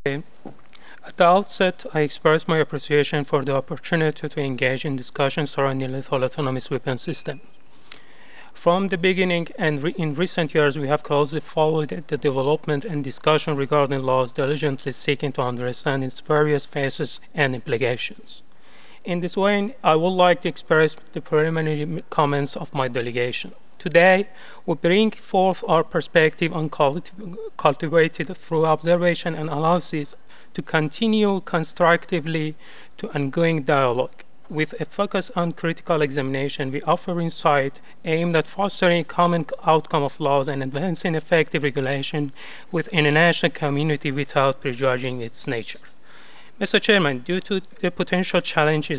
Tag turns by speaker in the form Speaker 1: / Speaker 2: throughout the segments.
Speaker 1: At the outset, I express my appreciation for the opportunity to engage in discussions surrounding lethal autonomous weapon systems. From the beginning and in recent years, we have closely followed the development and discussion regarding laws, diligently seeking to understand its various phases and implications. In this way, I would like to express the preliminary comments of my delegation. Today, we bring forth our perspective on cultivated through observation and analysis to continue constructively to ongoing dialogue. With a focus on critical examination, we offer insight aimed at fostering a common outcome of laws and advancing effective regulation with international community without prejudging its nature. Mr. Chairman, due to the potential challenges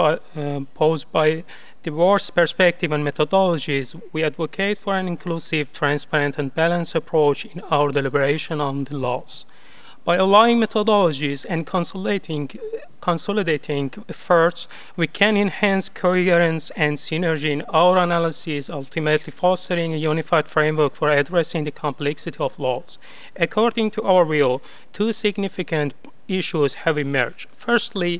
Speaker 1: posed by diverse perspectives and methodologies, we advocate for an inclusive, transparent, and balanced approach in our deliberation on the laws. By aligning methodologies and consolidating efforts, we can enhance coherence and synergy in our analysis, ultimately fostering a unified framework for addressing the complexity of laws. According to our view, two significant issues have emerged. Firstly,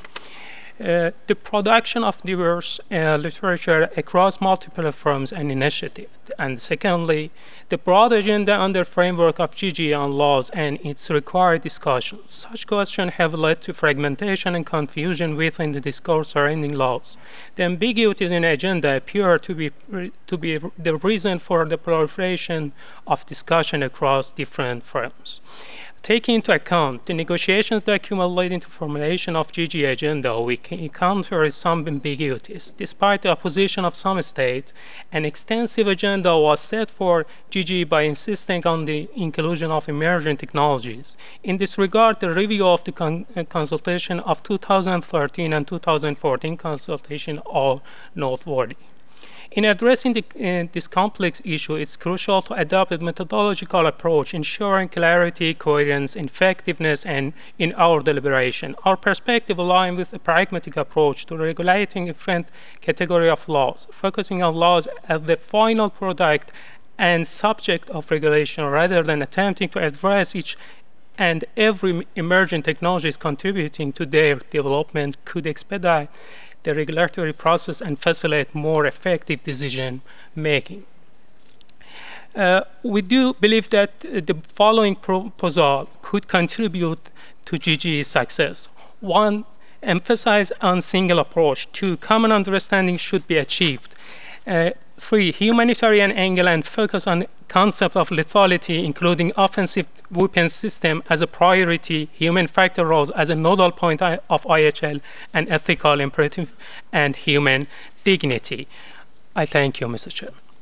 Speaker 1: the production of diverse literature across multiple firms and initiatives. And secondly, the broad agenda under framework of GG on laws and its required discussions. Such questions have led to fragmentation and confusion within the discourse surrounding laws. The ambiguities in agenda appear to be the reason for the proliferation of discussion across different firms. Taking into account the negotiations that accumulated into formulation of GG agenda, we can encounter some ambiguities. Despite the opposition of some states, an extensive agenda was set for GG by insisting on the inclusion of emerging technologies. In this regard, the review of the consultation of 2013 and 2014 consultation are noteworthy. In addressing this complex issue, it's crucial to adopt a methodological approach, ensuring clarity, coherence, effectiveness, and in our deliberation. Our perspective aligns with a pragmatic approach to regulating different category of laws, focusing on laws as the final product and subject of regulation rather than attempting to address each and every emerging technologies contributing to their development could expedite the regulatory process and facilitate more effective decision making. We do believe that the following proposal could contribute to GG's success. One, emphasize on single approach. Two, common understanding should be achieved. Three, humanitarian angle and focus on concept of lethality, including offensive weapon system as a priority, human factor roles as a nodal point of IHL, and ethical imperative and human dignity. I thank you, Mr. Chairman.